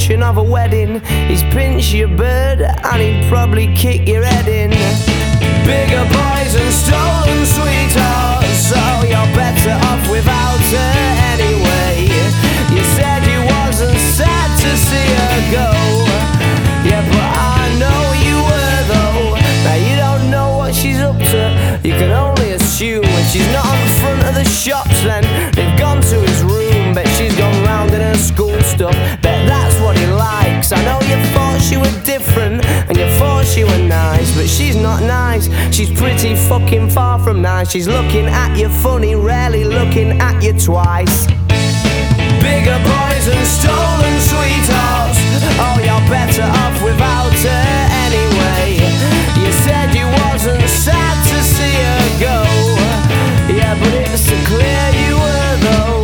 intention of a wedding. He's pinch your bird and he'd probably kick your head in. Bigger boys and stolen sweethearts, so you're better off without her anyway. You said you wasn't sad to see her go, yeah, but I know you were though. Now you don't know what she's up to, you can only assume. When she's not on the front of the shops, then they've gone to his room. Bet she's gone round in her school stuff, bet that's what he likes. I know you thought she was different and you thought she was nice, but she's not nice, she's pretty fucking far from nice. She's looking at you funny, rarely looking at you twice. Bigger boys and stolen sweethearts, oh, you're better off without her anyway. You said you wasn't sad to see her go, yeah, but it's so clear you were though.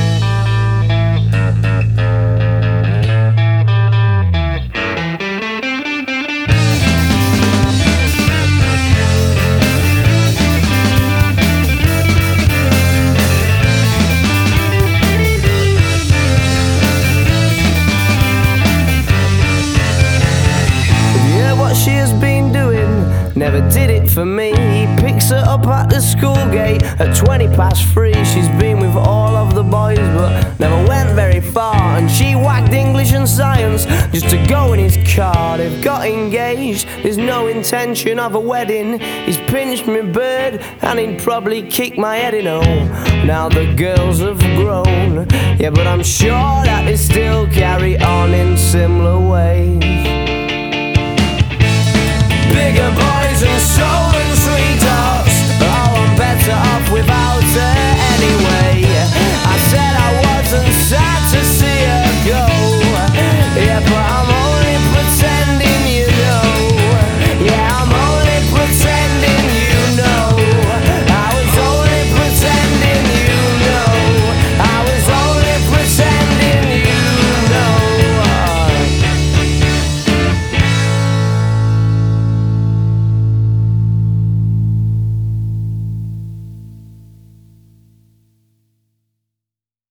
She has been doing, never did it for me. He picks her up at the school gate at 3:20. She's been with all of the boys but never went very far, and she whacked English and science just to go in his car. They've got engaged, there's no intention of a wedding. He's pinched me bird and he'd probably kick my head in. Oh, now the girls have grown, yeah, but I'm sure that they still carry on in similar ways. Bigger boys and stolen sweethearts, oh, I'm better off without